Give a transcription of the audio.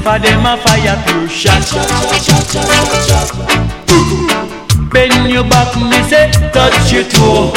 of them a fire pure shot. Bend your back, me say, touch your toe.